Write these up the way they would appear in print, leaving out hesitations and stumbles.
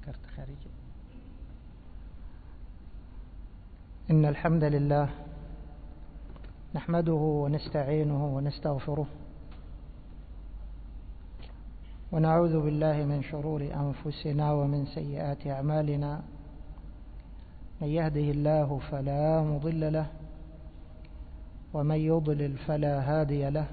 ذكرت خارجي. إن الحمد لله نحمده ونستعينه ونستغفره ونعوذ بالله من شرور أنفسنا ومن سيئات أعمالنا. من يهده الله فلا مضل له ومن يضلل فلا هادي له،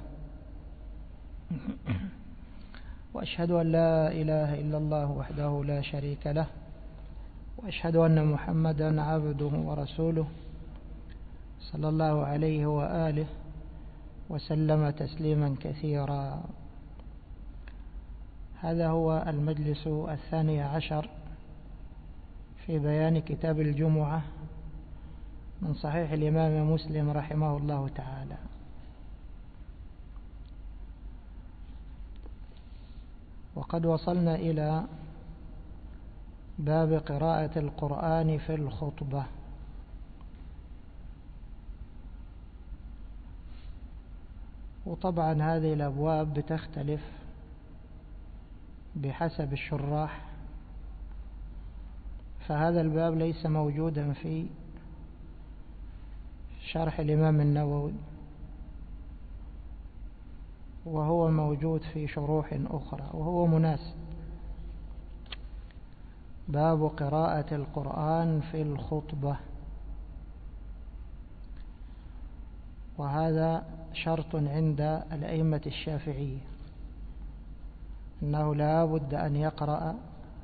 وأشهد أن لا إله إلا الله وحده لا شريك له، وأشهد أن محمدا عبده ورسوله صلى الله عليه وآله وسلم تسليما كثيرا. هذا هو المجلس 12 في بيان كتاب الجمعة من صحيح الإمام مسلم رحمه الله تعالى. وقد وصلنا إلى باب قراءة القرآن في الخطبة. وطبعا هذه الأبواب بتختلف بحسب الشراح، فهذا الباب ليس موجودا في شرح الإمام النووي، وهو موجود في شروح أخرى وهو مناسب. باب قراءة القرآن في الخطبة، وهذا شرط عند الأئمة الشافعية أنه لا بد أن يقرأ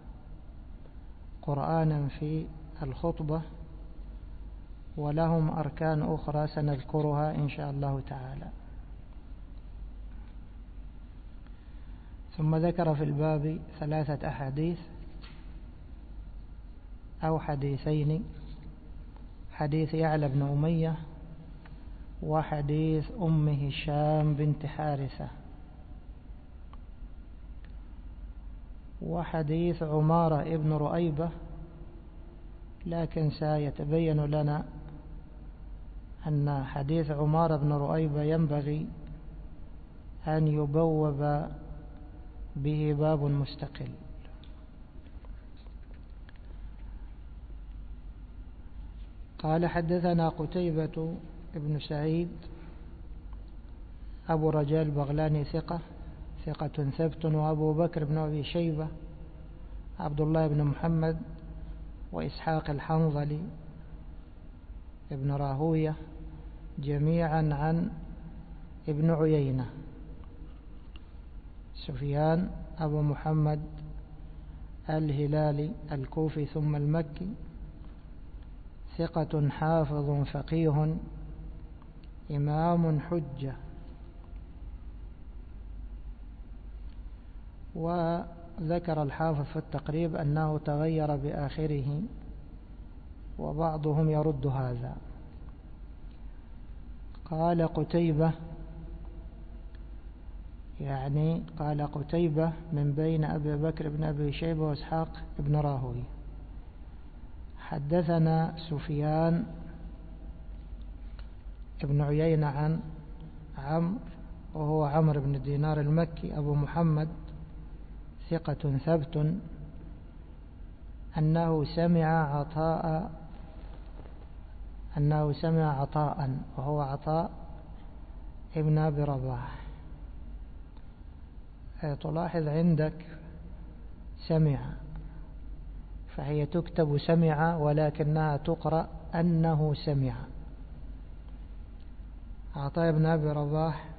قرآنا في الخطبة، ولهم أركان أخرى سنذكرها إن شاء الله تعالى. ثم ذكر في الباب 3 أحاديث أو حديثين: حديث يعلى بن أمية، وحديث أم هشام بنت حارثة، وحديث عمارة ابن رؤيبة. لكن سيتبين لنا أن حديث عمارة بن رؤيبة ينبغي أن يبوب به باب مستقل. قال: حدثنا قتيبة ابن سعيد أبو رجال البغلاني ثقة ثبت، وأبو بكر بن أبي شيبة عبد الله بن محمد، وإسحاق الحنظلي ابن راهوية، جميعا عن ابن عيينة. سفيان أبو محمد الهلالي الكوفي ثم المكي، ثقة حافظ فقيه إمام حجة. وذكر الحافظ في التقريب أنه تغير بآخره، وبعضهم يرد هذا. قال قتيبة، يعني قال قتيبة من بين أبي بكر بن أبي شيبة وإسحاق بن راهوي: حدثنا سفيان ابن عيينة عن عمرو، وهو عمرو بن دينار المكي أبو محمد، ثقة ثبت، أنه سمع عطاء، وهو عطاء ابن أبي رباح. تلاحظ عندك سمع، فهي تكتب سمع ولكنها تقرأ أنه سمع. عطاء بن أبي رباح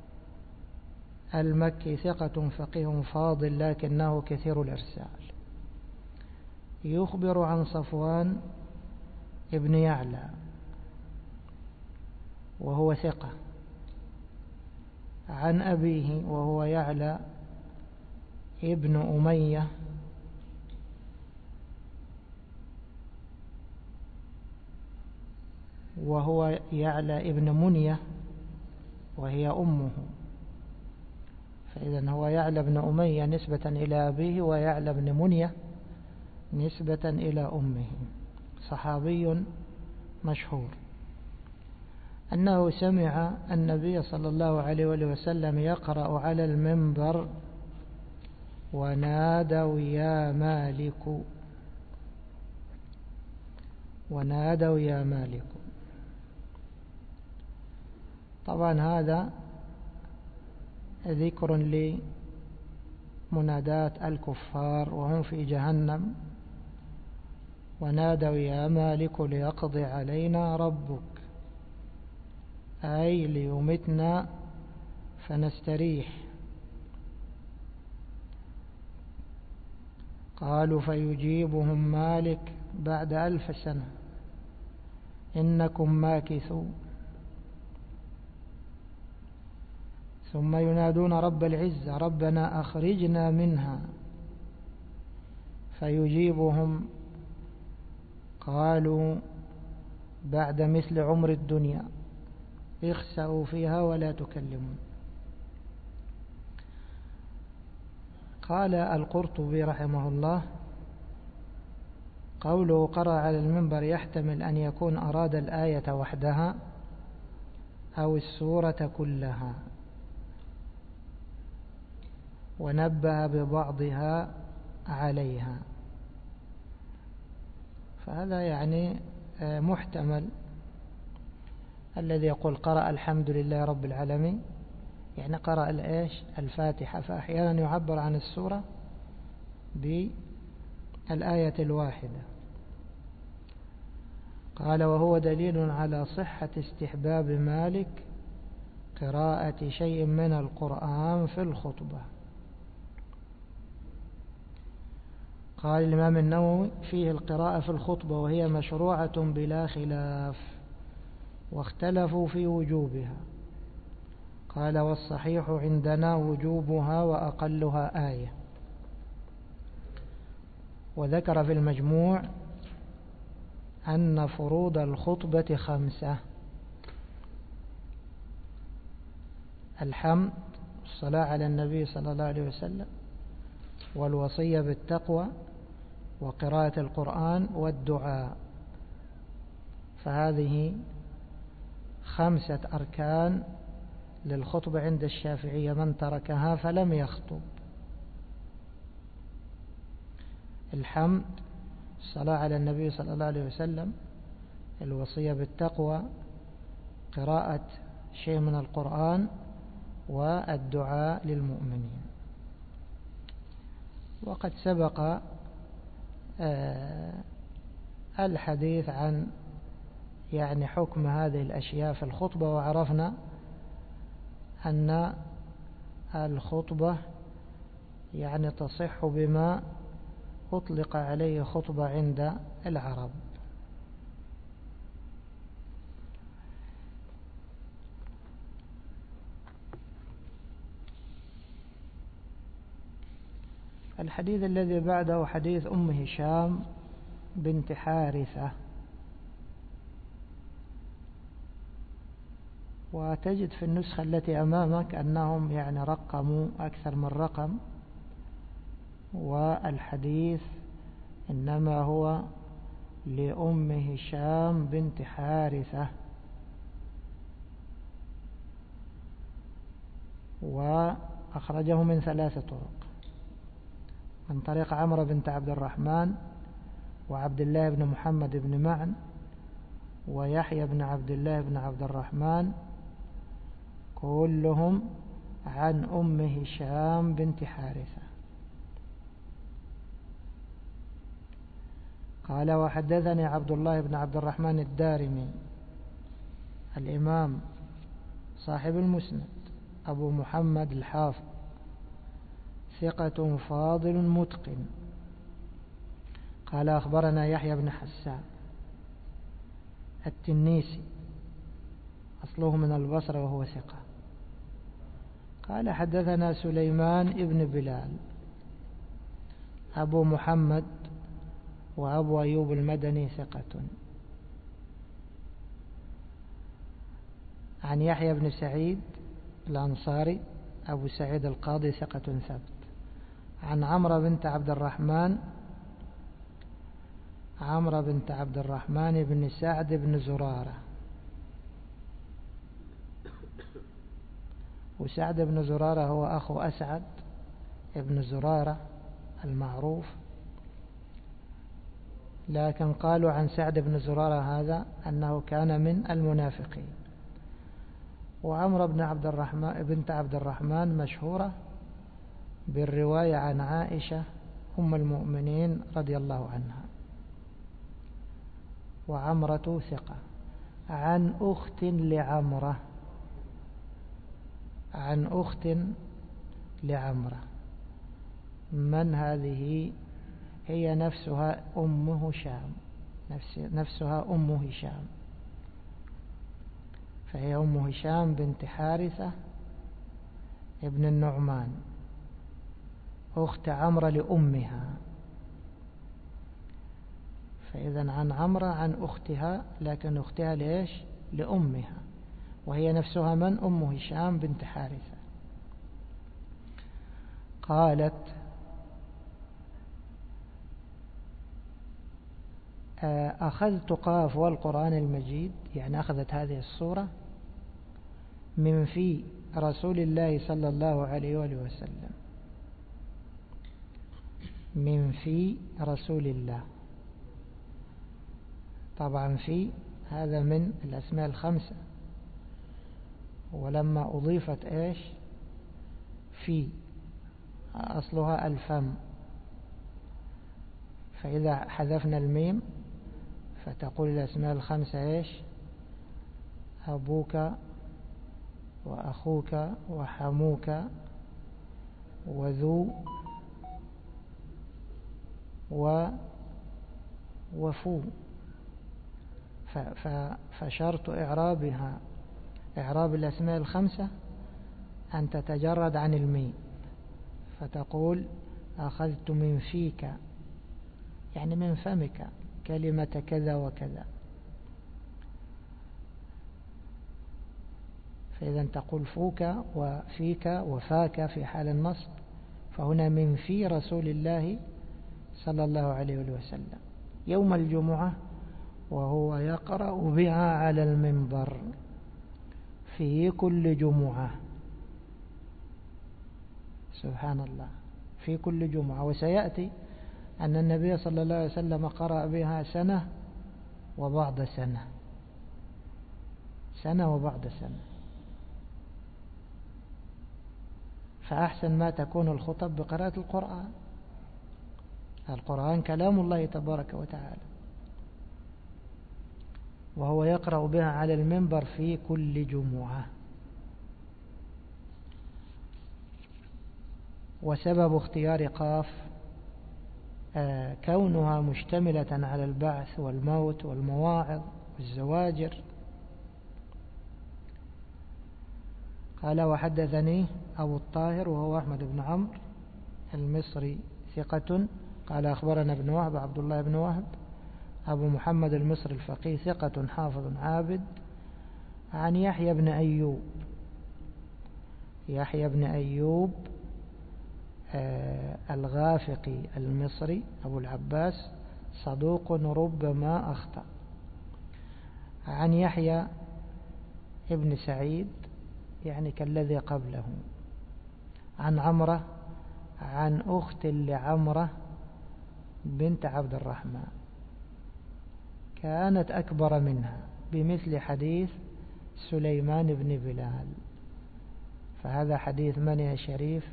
المكي ثقة فقيه فاضل، لكنه كثير الإرسال. يخبر عن صفوان ابن يعلى، وهو ثقة، عن أبيه وهو يعلى ابن أمية، وهو يعلى ابن منية وهي أمه. فإذا هو يعلى بن أمية نسبة إلى أبيه، ويعلى بن منية نسبة إلى أمه، صحابي مشهور. أنه سمع النبي صلى الله عليه وسلم يقرأ على المنبر: ونادوا يا مالك. ونادوا يا مالك. طبعا هذا ذكر لمنادات الكفار وهم في جهنم، ونادوا يا مالك ليقضي علينا ربك، أي ليمتنا فنستريح. قالوا فيجيبهم مالك بعد 1000 سنة إنكم ماكثون. ثم ينادون رب العزة ربنا أخرجنا منها، فيجيبهم قالوا بعد مثل عمر الدنيا اخسأوا فيها ولا تكلمون. قال القرطبي رحمه الله قوله قرأ على المنبر يحتمل أن يكون أراد الآية وحدها أو السورة كلها، ونبه ببعضها عليها، فهذا يعني محتمل. الذي يقول قرأ الحمد لله رب العالمين يعني قرأ الفاتحة، فأحيانا يعبر عن السورة بالآية الواحدة. قال وهو دليل على صحة استحباب مالك قراءة شيء من القرآن في الخطبة. قال الإمام النووي فيه القراءة في الخطبة وهي مشروعة بلا خلاف، واختلفوا في وجوبها. قال والصحيح عندنا وجوبها وأقلها آية. وذكر في المجموع أن فروض الخطبة 5: الحمد، الصلاة على النبي صلى الله عليه وسلم، والوصية بالتقوى، وقراءة القرآن، والدعاء. فهذه 5 أركان للخطبة عند الشافعية، من تركها فلم يخطب. الحمد، الصلاة على النبي صلى الله عليه وسلم، الوصية بالتقوى، قراءة شيء من القرآن، والدعاء للمؤمنين. وقد سبق الحديث عن يعني حكم هذه الأشياء في الخطبة، وعرفنا أن الخطبة يعني تصح بما أطلق عليه خطبة عند العرب. الحديث الذي بعده حديث أم هشام بنت حارثة. وتجد في النسخة التي أمامك أنهم يعني رقموا أكثر من رقم، والحديث إنما هو لأم هشام بنت حارثة. وأخرجه من 3 طرق: من طريق عمرو بنت عبد الرحمن، وعبد الله بن محمد بن معن، ويحيى بن عبد الله بن عبد الرحمن، كلهم عن أم هشام بنت حارثة. قال وحدثني عبد الله بن عبد الرحمن الدارمي الإمام صاحب المسند أبو محمد الحافظ، ثقة فاضل متقن. قال أخبرنا يحيى بن حسان التنيسي، أصله من البصرة وهو ثقة. قال حدثنا سليمان ابن بلال أبو محمد وأبو أيوب المدني ثقة. عن يحيى بن سعيد الأنصاري أبو سعيد القاضي ثقة ثبت. عن عمرو بنت عبد الرحمن بن سعد بن زرارة. وسعد بن زرارة هو أخو أسعد بن زرارة المعروف، لكن قالوا عن سعد بن زرارة هذا أنه كان من المنافقين. وعمرة بنت عبد الرحمن مشهورة بالرواية عن عائشة أم المؤمنين رضي الله عنها. وعمرة ثقة. عن أخت لعمرة، عن أخت لعمرة. من هذه؟ هي نفسها أم هشام، نفسها أم هشام، فهي أم هشام بنت حارثة ابن النعمان، أخت عمرة لأمها. فإذا عن عمرة عن أختها، لكن أختها ليش؟ لأمها، وهي نفسها من؟ أم هشام بنت حارثة. قالت: أخذت قاف والقرآن المجيد، يعني أخذت هذه الصورة من في رسول الله صلى الله عليه وآله وسلم، من في رسول الله. طبعا في هذا من الأسماء الخمسة، ولما أضيفت إيش؟ في أصلها الفم، فإذا حذفنا الميم فتقول الأسماء الخمسة إيش؟ أبوك وأخوك وحموك وذو وفو. فشرط إعرابها، إعراب الأسماء الخمسة، أن تتجرد عن الميم، فتقول: أخذت من فيك، يعني من فمك، كلمة كذا وكذا. فإذا تقول فوك وفيك وفاك في حال النصب، فهنا من في رسول الله صلى الله عليه وسلم يوم الجمعة وهو يقرأ بها على المنبر في كل جمعة. سبحان الله، في كل جمعة. وسيأتي أن النبي صلى الله عليه وسلم قرأ بها سنة وبعد سنة، سنة وبعد سنة. فأحسن ما تكون الخطب بقراءة القرآن. القرآن كلام الله تبارك وتعالى، وهو يقرأ بها على المنبر في كل جمعة. وسبب اختيار قاف كونها مشتملة على البعث والموت والمواعظ والزواجر. قال: وحدثني أبو الطاهر وهو أحمد بن عمرو المصري ثقة. قال: أخبرنا ابن وهب عبد الله بن وهب أبو محمد المصري الفقيه ثقة حافظ عابد، عن يحيى بن أيوب. يحيى بن أيوب الغافقي المصري أبو العباس صدوق ربما أخطأ. عن يحيى ابن سعيد، يعني كالذي قبله. عن عمرة عن أخت لعمرة بنت عبد الرحمن، كانت أكبر منها، بمثل حديث سليمان بن بلال. فهذا حديث من يا شريف؟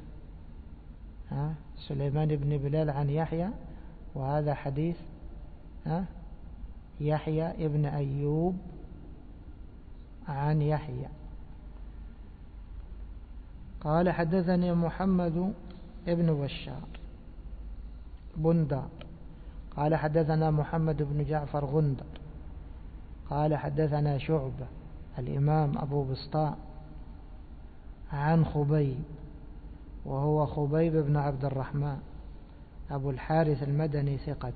سليمان بن بلال عن يحيى، وهذا حديث يحيى ابن أيوب عن يحيى. قال: حدثني محمد ابن بشار بندار قال: حدثنا محمد بن جعفر غندر قال: حدثنا شعبة الإمام أبو بسطاء عن خبيب، وهو خبيب بن عبد الرحمن أبو الحارث المدني ثقة.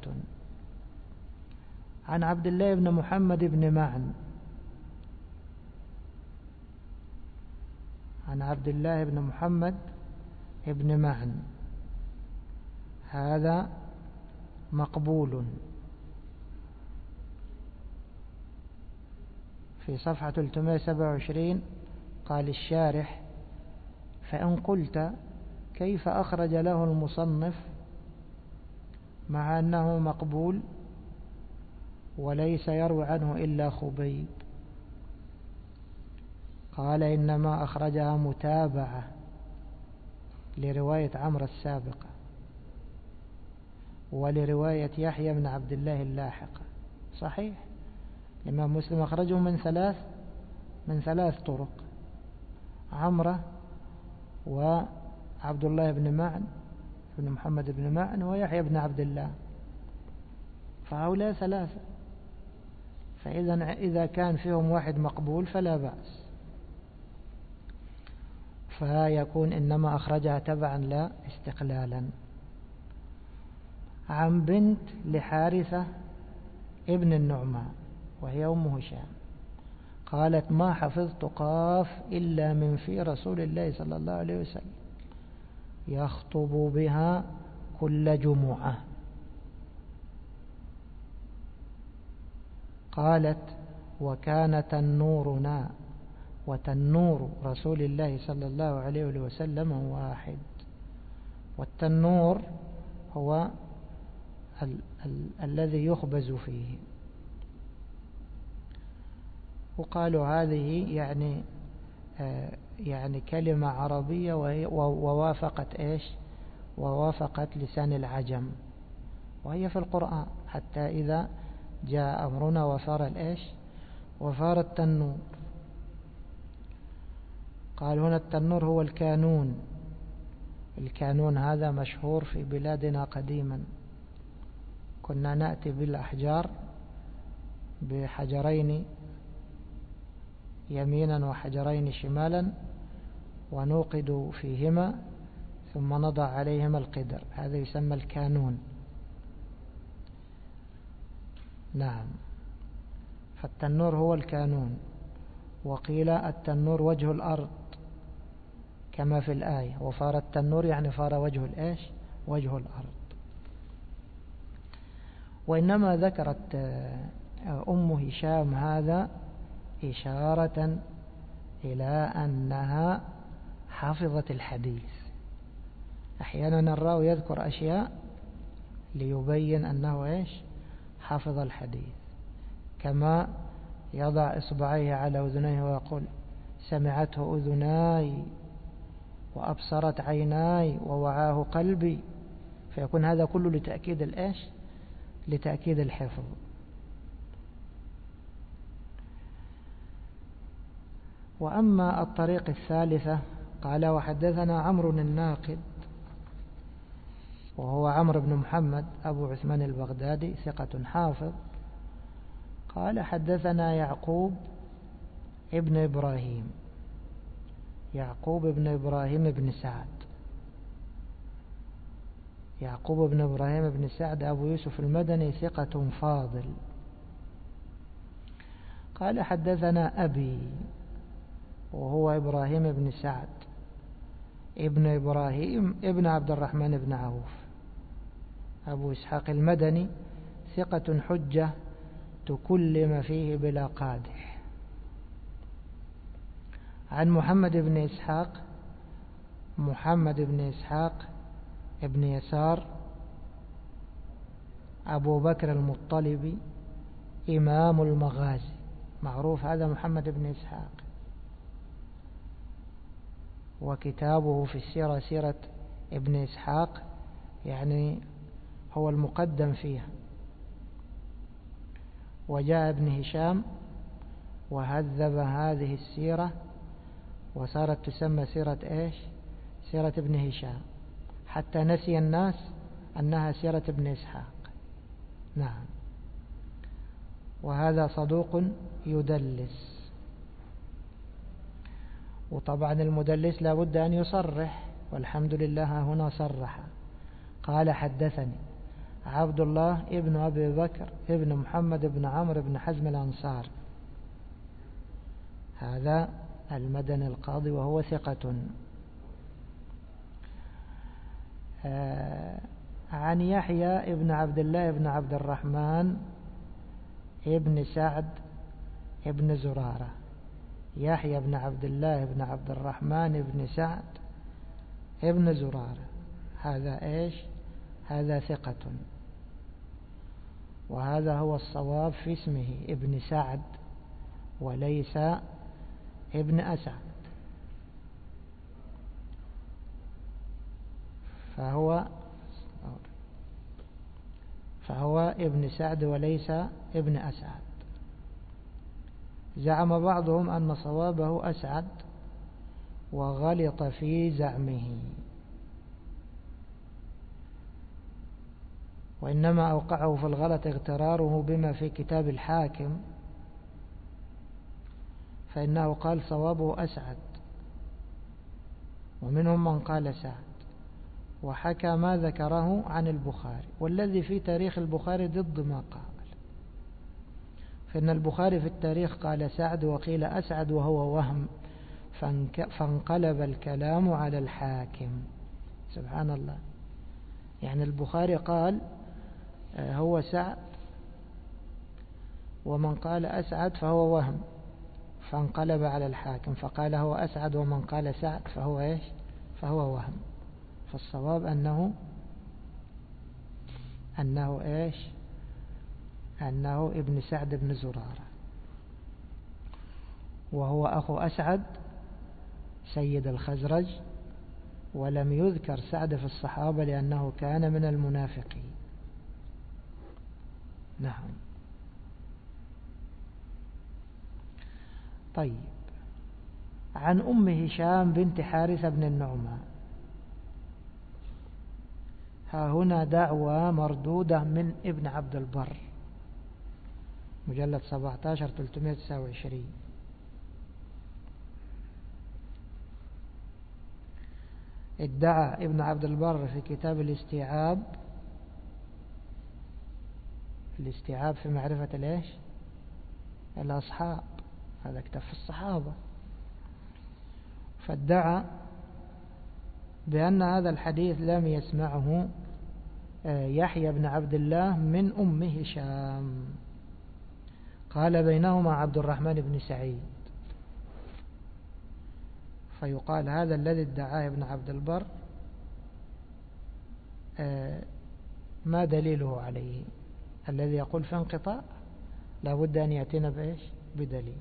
عن عبد الله بن محمد بن معن، عن عبد الله بن محمد بن معن، هذا مقبول. في صفحة 327 قال الشارح: فإن قلت كيف أخرج له المصنف مع أنه مقبول، وليس يروي عنه إلا خبيب. قال إنما أخرجها متابعة لرواية عمرو السابقة ولرواية يحيى بن عبد الله اللاحقة. صحيح، الإمام مسلم أخرجه من ثلاث طرق: عمرو وعبد الله بن معن بن محمد بن معن ويحيى بن عبد الله، فهؤلاء ثلاثة، فإذا كان فيهم واحد مقبول فلا بأس، فيكون إنما أخرجها تبعا لا استقلالا. عن بنت لحارثة ابن النعمان وهي أم هشام قالت: ما حفظت قاف إلا من في رسول الله صلى الله عليه وسلم يخطب بها كل جمعة. قالت: وكان تنورنا وتنور رسول الله صلى الله عليه وسلم واحد. والتنور هو الذي يخبز فيه. وقالوا هذه يعني كلمة عربية ووافقت إيش؟ ووافقت لسان العجم، وهي في القرآن حتى إذا جاء أمرنا وصار الإيش؟ وصار التنور. قال هنا التنور هو الكانون. الكانون هذا مشهور في بلادنا قديما، كنا نأتي بالأحجار بحجرين يمينا وحجرين شمالا ونوقد فيهما ثم نضع عليهما القدر، هذا يسمى الكانون. نعم، فالتنور هو الكانون. وقيل التنور وجه الأرض كما في الآية: وفار التنور يعني فار وجه الإيش؟ وجه الأرض. وإنما ذكرت أم هشام هذا إشارة إلى أنها حافظت الحديث. أحيانا الراوي يذكر أشياء ليبين أنه إيش؟ حافظ الحديث، كما يضع إصبعيه على أذنيه ويقول: سمعته أذناي وأبصرت عيناي ووعاه قلبي، فيكون هذا كله لتأكيد الإيش؟ لتأكيد الحفظ. وأما الطريق الثالثة قال: وحدثنا عمرو الناقد وهو عمرو بن محمد أبو عثمان البغدادي ثقة حافظ. قال: حدثنا يعقوب ابن إبراهيم بن سعد. يعقوب بن إبراهيم بن سعد أبو يوسف المدني ثقة فاضل. قال: حدثنا أبي وهو إبراهيم بن سعد ابن إبراهيم ابن عبد الرحمن بن عوف أبو إسحاق المدني ثقة حجة تكلم فيه بلا قادح. عن محمد بن إسحاق ابن يسار أبو بكر المطلبي إمام المغازي، معروف هذا محمد بن إسحاق، وكتابه في السيرة سيرة ابن إسحاق يعني هو المقدم فيها. وجاء ابن هشام وهذب هذه السيرة وصارت تسمى سيرة إيش؟ سيرة ابن هشام، حتى نسي الناس أنها سيرة ابن إسحاق. نعم. وهذا صدوق يدلس، وطبعا المدلس لا بد أن يصرح، والحمد لله هنا صرح. قال: حدثني عبد الله ابن أبي بكر ابن محمد بن عمرو بن حزم الأنصار، هذا المدني القاضي وهو ثقة. عن يحيى ابن عبد الله ابن عبد الرحمن ابن سعد ابن زرارة. يحيى بن عبد الله بن عبد الرحمن ابن سعد ابن زرارة، هذا إيش؟ هذا ثقة. وهذا هو الصواب في اسمه ابن سعد وليس ابن أسعد، فهو ابن سعد وليس ابن أسعد. زعم بعضهم أن صوابه أسعد وغلط في زعمه، وإنما أوقعه في الغلط اغتراره بما في كتاب الحاكم، فإنه قال صوابه أسعد، ومنهم من قال سعد، وحكى ما ذكره عن البخاري، والذي في تاريخ البخاري ضد ما قال، فإن البخاري في التاريخ قال سعد وقيل أسعد وهو وهم، فانقلب الكلام على الحاكم. سبحان الله، يعني البخاري قال هو سعد، ومن قال أسعد فهو وهم، فانقلب على الحاكم فقال هو أسعد، ومن قال سعد فهو إيش؟ فهو وهم. فالصواب أنه إيش؟ أنه ابن سعد بن زرارة، وهو أخو أسعد سيد الخزرج، ولم يذكر سعد في الصحابة لأنه كان من المنافقين. نعم. طيب، عن أم هشام بنت حارثة بن النعمان. ها هنا دعوة مردودة من ابن عبد البر، مجلد 17 329. ادعى ابن عبد البر في كتاب الاستيعاب في معرفة الايش؟ الأصحاب، هذا كتاب في الصحابة، فادعى بأن هذا الحديث لم يسمعه يحيى بن عبد الله من أم هشام. قال بينهما عبد الرحمن بن سعيد، فيقال هذا الذي ادعاه ابن عبد البر ما دليله عليه؟ الذي يقول في انقطاع لابد أن يأتينا بإيش؟ بدليل.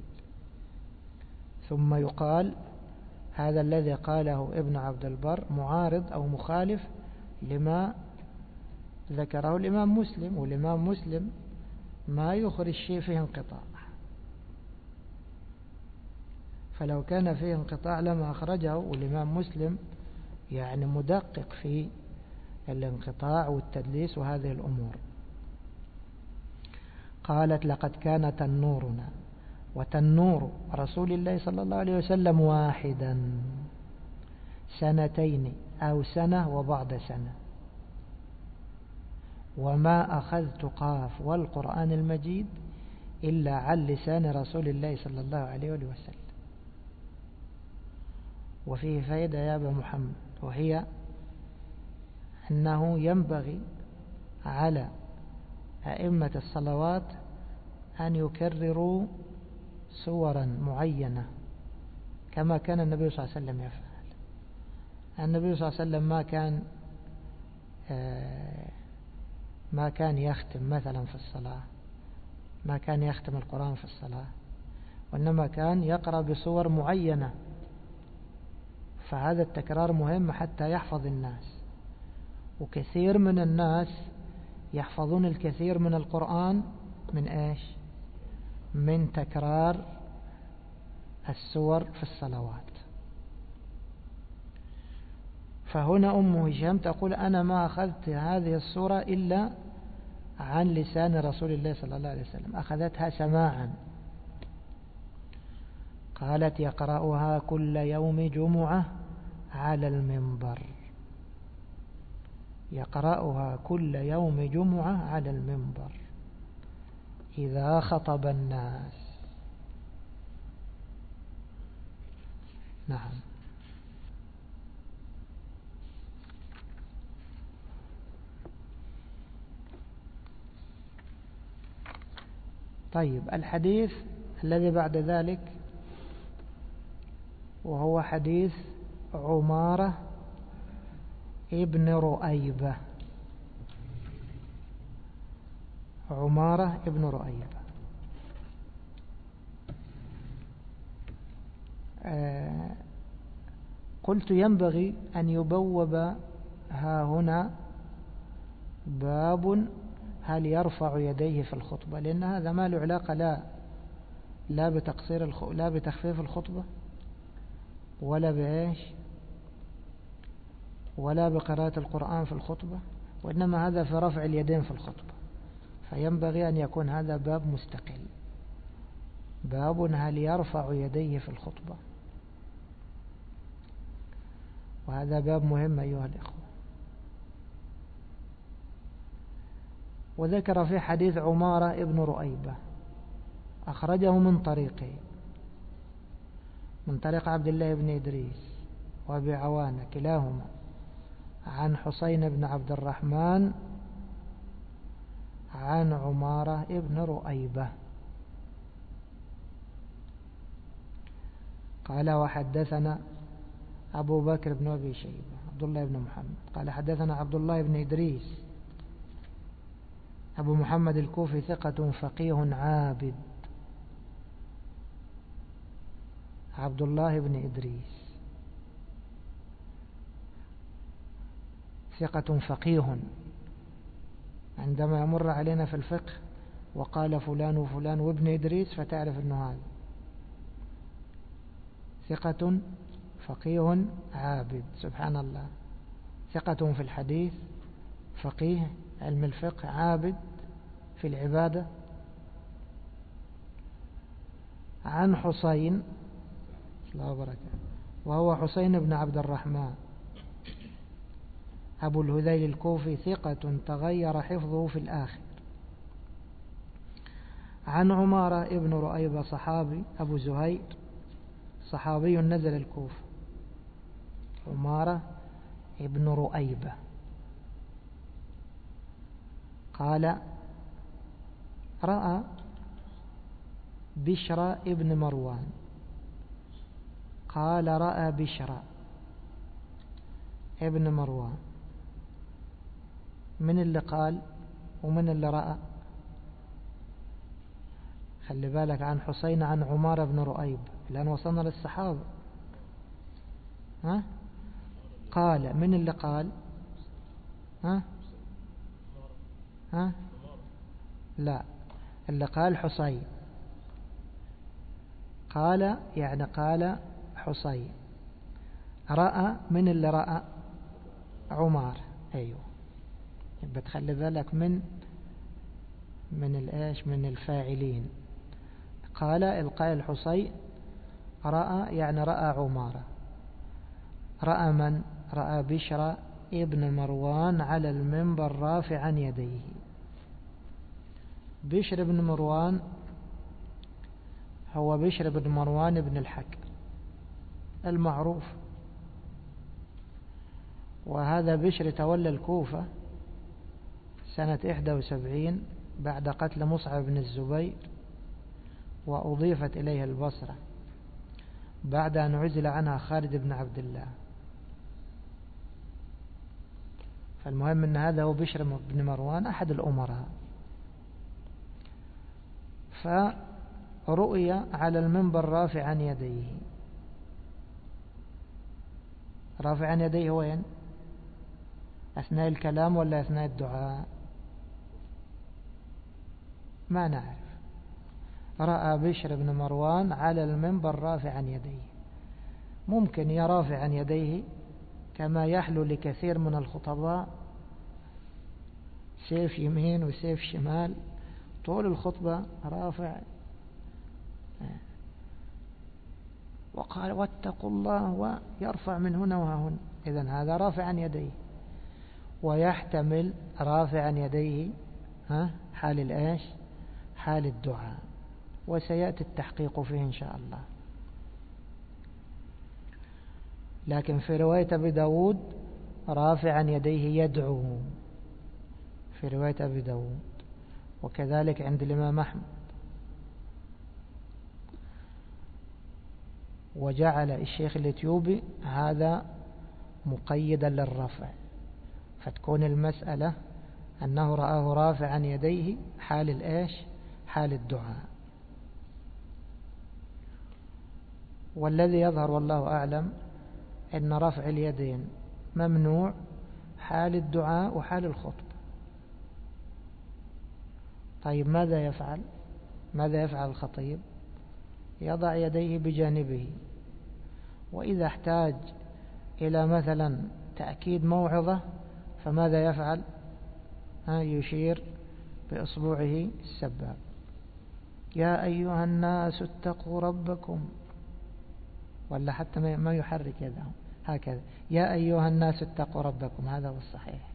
ثم يقال هذا الذي قاله ابن عبد البر معارض أو مخالف لما ذكره الإمام مسلم، والإمام مسلم ما يخرج شيء فيه انقطاع، فلو كان فيه انقطاع لما أخرجه، والإمام مسلم يعني مدقق في الانقطاع والتدليس وهذه الأمور. قالت لقد كان تنورنا وتنور رسول الله صلى الله عليه وسلم واحدا 2 أو 1 وبعد 1 وما أخذت قاف والقرآن المجيد إلا عن لسان رسول الله صلى الله عليه وسلم. وفيه فائدة يا أبا محمد، وهي أنه ينبغي على أئمة الصلوات أن يكرروا صورا معينة كما كان النبي صلى الله عليه وسلم يفعل. النبي صلى الله عليه وسلم ما كان يختم مثلا في الصلاة، ما كان يختم القرآن في الصلاة، وإنما كان يقرأ بصور معينة، فهذا التكرار مهم حتى يحفظ الناس. وكثير من الناس يحفظون الكثير من القرآن من إيش؟ من تكرار السور في الصلوات. فهنا أم هشام تقول أنا ما أخذت هذه السورة إلا عن لسان رسول الله صلى الله عليه وسلم، أخذتها سماعا. قالت يقرأها كل يوم جمعة على المنبر، يقرأها كل يوم جمعة على المنبر إذا خطب الناس. نعم. طيب، الحديث الذي بعد ذلك وهو حديث عمارة ابن رؤيبة عمارة ابن رؤيبة. قلت ينبغي أن يبوب ها هنا باب هل يرفع يديه في الخطبة، لأن هذا ما له علاقة لا لا بتخفيف الخطبة ولا بإيش ولا بقراءة القرآن في الخطبة، وإنما هذا في رفع اليدين في الخطبة. فينبغي أن يكون هذا باب مستقل، باب هل يرفع يديه في الخطبة، وهذا باب مهم أيها الإخوة. وذكر في حديث عمارة ابن رؤيبة أخرجه من طريق عبد الله بن إدريس وأبي عوانة كلاهما عن حسين بن عبد الرحمن عن عمارة ابن رؤيبة قال وحدثنا أبو بكر بن أبي شيبة عبد الله بن محمد قال حدثنا عبد الله بن إدريس أبو محمد الكوفي ثقة فقيه عابد. عبد الله بن إدريس ثقة فقيه، عندما يمر علينا في الفقه وقال فلان وفلان وابن إدريس فتعرف أنه هذا ثقة فقيه عابد. سبحان الله، ثقة في الحديث، فقيه علم الفقه، عابد في العبادة. عن حسين الله وبركاته، وهو حسين بن عبد الرحمن أبو الهذيل الكوفي ثقة تغير حفظه في الآخر. عن عمارة ابن رؤيبة صحابي أبو زهير صحابي نزل الكوفة. عمارة ابن رؤيبة قال رأى بشر ابن مروان، قال رأى بشر ابن مروان. من اللي قال ومن اللي رأى؟ خلي بالك، عن حسين عن عمارة بن رؤيب، لأن وصلنا للصحابة. ها؟ قال من اللي قال؟ ها؟ ها؟ لا، اللي قال حسين، قال يعني قال حسين. رأى من اللي رأى؟ عمار. أيوه، بتخلي بالك من الإيش، من الفاعلين. قال القائل حسين، رأى يعني رأى عمارة. رأى من؟ رأى بشر ابن مروان على المنبر رافعا يديه. بشر بن مروان هو بشر بن مروان بن الحكم المعروف، وهذا بشر تولى الكوفة سنة 71 بعد قتل مصعب بن الزبير، وأضيفت إليه البصرة بعد أن عزل عنها خالد بن عبد الله. فالمهم أن هذا هو بشر بن مروان أحد الأمراء. فرؤي على المنبر رافعا يديه. رافعا يديه وين؟ أثناء الكلام ولا أثناء الدعاء؟ ما نعرف. رأى بشر بن مروان على المنبر رافعا يديه. ممكن يرافعا يديه كما يحلو لكثير من الخطباء، سيف يمين وسيف شمال طول الخطبة رافع، وقال واتقوا الله ويرفع من هنا وهنا. إذن هذا رافعا يديه، ويحتمل رافعا يديه حال الإيش؟ حال الدعاء، وسيأتي التحقيق فيه إن شاء الله. لكن في رواية أبي داود رافعا يديه يدعو، في رواية أبي داود، وكذلك عند الإمام أحمد. وجعل الشيخ الإثيوبي هذا مقيدا للرفع، فتكون المسألة أنه رآه رافعا يديه حال الإيش؟ حال الدعاء. والذي يظهر والله أعلم أن رفع اليدين ممنوع حال الدعاء وحال الخطبة. طيب ماذا يفعل؟ ماذا يفعل الخطيب؟ يضع يديه بجانبه، وإذا احتاج إلى مثلا تأكيد موعظة فماذا يفعل؟ يشير بإصبعه السباب: يا أيها الناس اتقوا ربكم، ولا حتى ما يحرك يده هكذا: يا أيها الناس اتقوا ربكم. هذا هو الصحيح.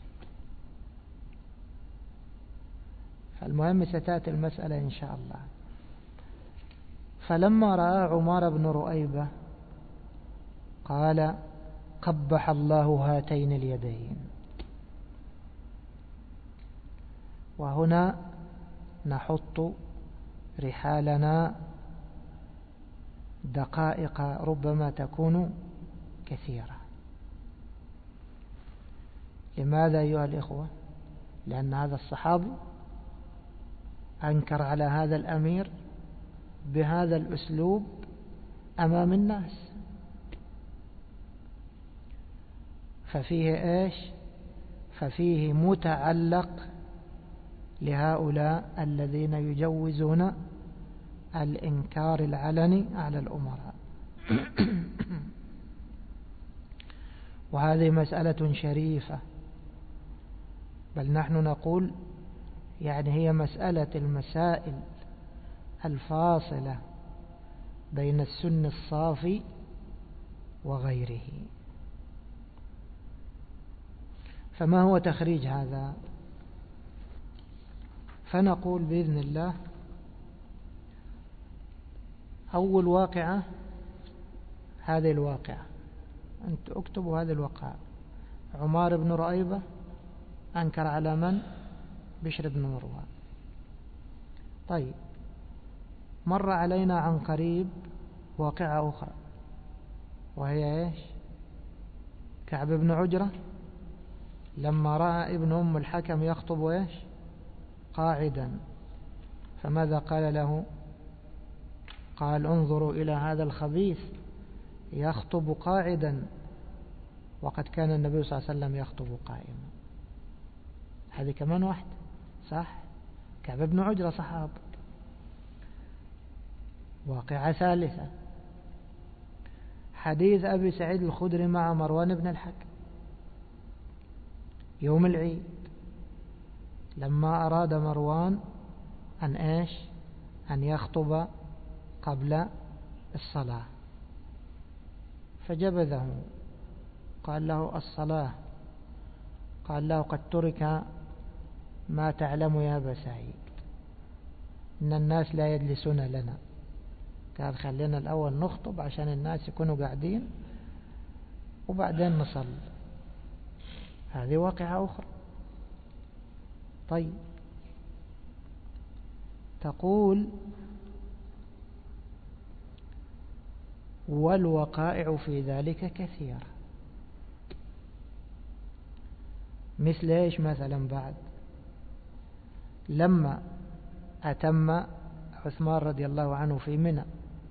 فالمهم ستأتي المسألة إن شاء الله. فلما رأى عمر بن رؤيبة قال: قبح الله هاتين اليدين. وهنا نحط رحالنا دقائق ربما تكون كثيرة. لماذا أيها الإخوة؟ لأن هذا الصحابي أنكر على هذا الأمير بهذا الأسلوب أمام الناس، ففيه إيش؟ ففيه متعلق لهؤلاء الذين يجوزون الإنكار العلني على الأمراء. وهذه مسألة شريفة، بل نحن نقول يعني هي مسألة المسائل الفاصلة بين السن الصافي وغيره. فما هو تخريج هذا؟ فنقول بإذن الله: أول واقعة هذه الواقعة، أنت اكتبوا هذه الواقعة: عمار بن رؤيبة أنكر على من؟ بشر بن مروان. طيب، مر علينا عن قريب واقعة أخرى، وهي إيش؟ كعب بن عجرة لما رأى ابن أم الحكم يخطب إيش؟ قاعدا، فماذا قال له؟ قال: انظروا إلى هذا الخبيث يخطب قاعدا وقد كان النبي صلى الله عليه وسلم يخطب قائما. هذه كمان واحدة، صح؟ كعب بن عجرة صحاب. واقعة ثالثة: حديث أبي سعيد الخدري مع مروان بن الحكم يوم العيد، لما أراد مروان أن إيش؟ أن يخطب قبل الصلاة، فجبذه، قال له: الصلاة. قال له: قد ترك ما تعلم يا أبا سعيد، إن الناس لا يجلسون لنا. قال: خلينا الأول نخطب عشان الناس يكونوا قاعدين وبعدين نصلي. هذه واقعة أخرى. طيب، تقول: والوقائع في ذلك كثيرة. مثل إيش مثلا؟ بعد لما أتم عثمان رضي الله عنه في منى،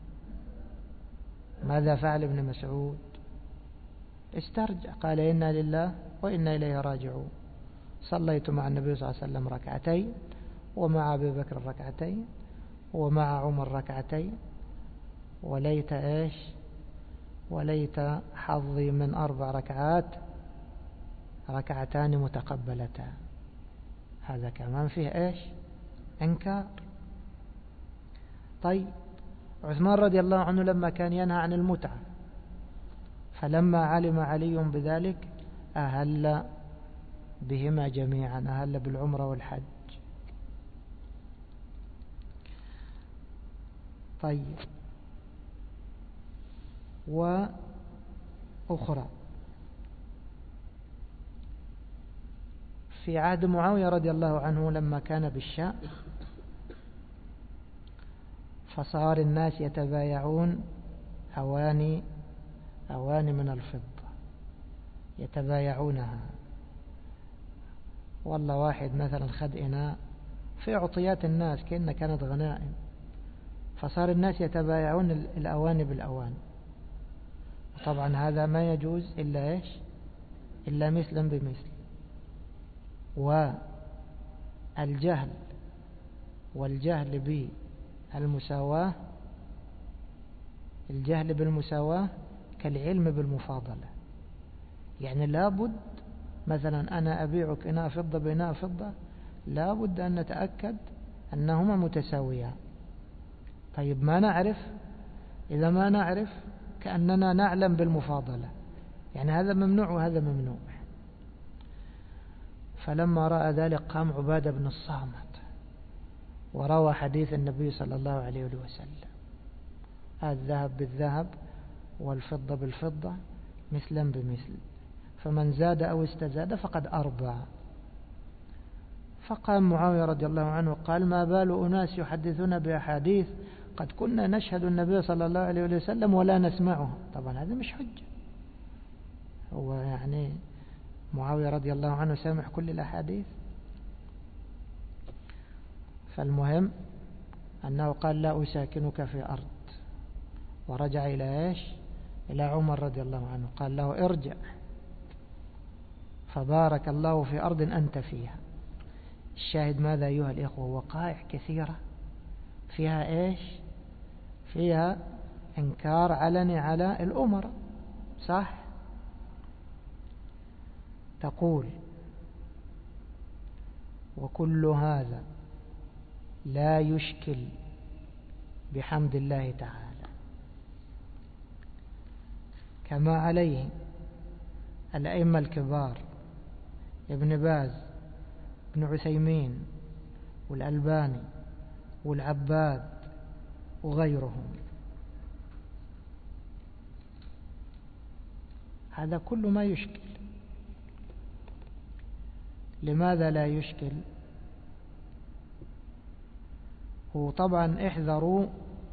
ماذا فعل ابن مسعود؟ استرجع، قال: إنا لله وإنا إليه راجعون. صليت مع النبي صلى الله عليه وسلم ركعتين، ومع أبي بكر ركعتين، ومع عمر ركعتين، وليت إيش؟ وليت حظي من 4 ركعات ركعتان متقبلتان. هذا كمان فيه إيش؟ إنكار. طيب، عثمان رضي الله عنه لما كان ينهى عن المتعة، فلما علم علي بذلك أهل بهما جميعا، أهل بالعمرة والحج. طيب، وأخرى في عهد معاوية رضي الله عنه لما كان بالشام، فصار الناس يتبايعون أواني من الفضة، يتبايعونها، والله واحد مثلا خد إناء في عطيات الناس كأنها كانت غنائم، فصار الناس يتبايعون الأواني بالأواني. طبعا هذا ما يجوز إلا إيش؟ إلا مثلا بمثل. والجهل بالمساواة، الجهل بالمساواة كالعلم بالمفاضلة. يعني لابد مثلا أنا أبيعك إناء فضة بإناء فضة، لابد أن نتأكد أنهما متساويان. طيب ما نعرف، إذا ما نعرف كأننا نعلم بالمفاضلة، يعني هذا ممنوع وهذا ممنوع. فلما رأى ذلك قام عبادة بن الصامت وروى حديث النبي صلى الله عليه وسلم: الذهب بالذهب والفضة بالفضة مثلا بمثل، فمن زاد أو استزاد فقد أربع. فقام معاوية رضي الله عنه قال: ما بال أناس يحدثون بأحاديث قد كنا نشهد النبي صلى الله عليه وسلم ولا نسمعه. طبعا هذا مش حجة. هو يعني معاوية رضي الله عنه سامح كل الأحاديث. فالمهم أنه قال: لا أساكنك في أرض. ورجع إلى إيش؟ إلى عمر رضي الله عنه، قال له: ارجع فبارك الله في أرض أنت فيها. الشاهد ماذا أيها الإخوة؟ وقائع كثيرة فيها إيش؟ فيها إنكار علني على الأمراء، صح؟ تقول: وكل هذا لا يشكل بحمد الله تعالى، كما عليه الأئمة الكبار ابن باز، ابن عثيمين، والألباني، والعباد، وغيرهم. هذا كل ما يشكل. لماذا لا يشكل؟ هو طبعا احذروا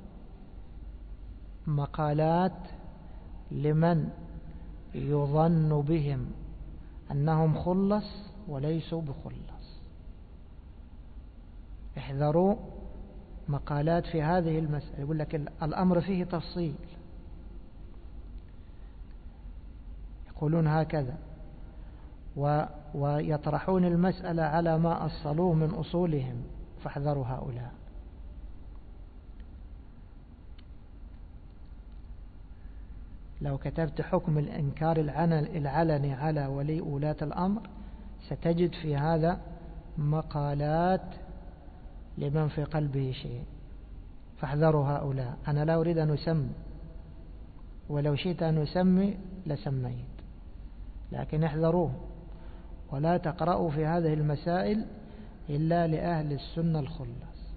مقالات لمن يظن بهم أنهم خلص وليسوا بخلص. احذروا مقالات في هذه المسألة، يقول لك الأمر فيه تفصيل، يقولون هكذا ويطرحون المسألة على ما أصلوه من أصولهم، فاحذروا هؤلاء. لو كتبت حكم الإنكار العلني على ولي ولاة الأمر ستجد في هذا مقالات لمن في قلبه شيء، فاحذروا هؤلاء. أنا لا أريد أن أسمي، ولو شئت أن أسمي لسميت، لكن احذروه ولا تقرأوا في هذه المسائل إلا لأهل السنة الخلص.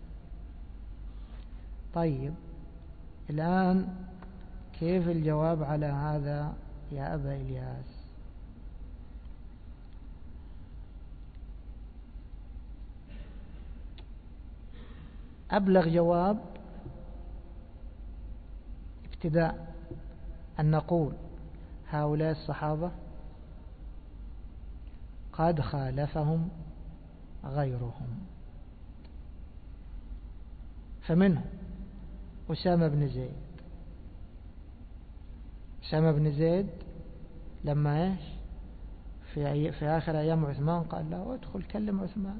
طيب الآن كيف الجواب على هذا يا أبا إلياس؟ أبلغ جواب ابتداء أن نقول هؤلاء الصحابة قد خالفهم غيرهم، فمنهم أسامة بن زيد. أسامة بن زيد لما إيش في آخر أيام عثمان قال له: ادخل كلم عثمان.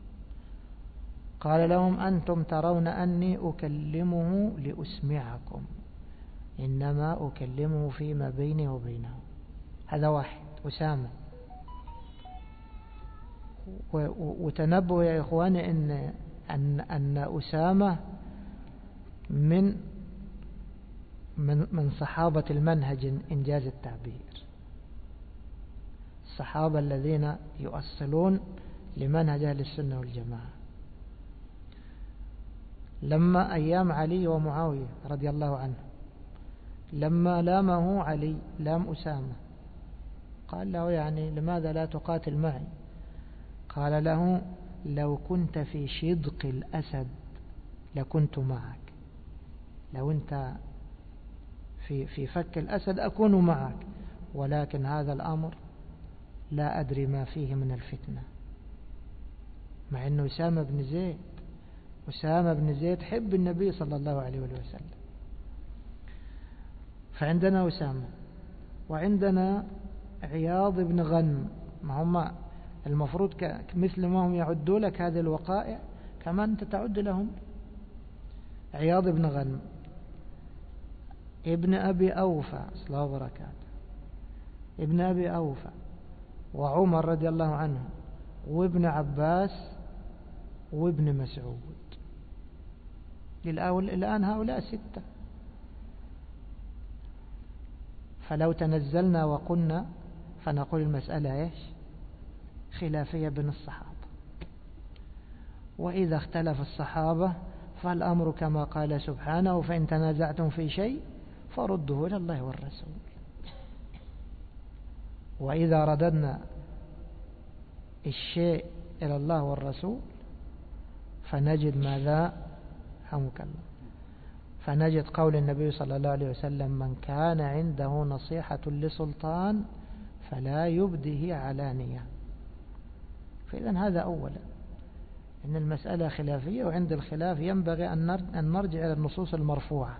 قال لهم: أنتم ترون أني أكلمه لأسمعكم، إنما أكلمه فيما بيني وبينه. هذا واحد أسامة. وتنبهوا يا إخواني أن أسامة من صحابة المنهج إنجاز التعبير، الصحابة الذين يؤصلون لمنهج أهل السنة والجماعة. لما أيام علي ومعاوية رضي الله عنه، لما لامه علي لام أسامة، قال له: يعني لماذا لا تقاتل معي؟ قال له: لو كنت في شدق الأسد لكنت معك، لو أنت في فك الأسد أكون معك، ولكن هذا الأمر لا أدري ما فيه من الفتنة. مع أنه أسامة بن زيد حب النبي صلى الله عليه وسلم. فعندنا أسامة وعندنا عياض بن غنم، ما هم المفروض مثل ما هم يعدوا لك هذه الوقائع كمان أنت تعد لهم. عياض بن غنم ابن أبي أوفى صلى الله وبركاته، ابن أبي أوفى وعمر رضي الله عنه وابن عباس وابن مسعود. الآن هؤلاء 6. فلو تنزلنا وقلنا فنقول المسألة إيش؟ خلافية بين الصحابة، وإذا اختلف الصحابة فالأمر كما قال سبحانه فإن تنازعتم في شيء فردوه إلى الله والرسول. وإذا رددنا الشيء إلى الله والرسول فنجد ماذا؟ حمك الله، فنجد قول النبي صلى الله عليه وسلم من كان عنده نصيحة لسلطان فلا يبده علانية. فإذن هذا أولا إن المسألة خلافية، وعند الخلاف ينبغي أن نرجع إلى النصوص المرفوعة.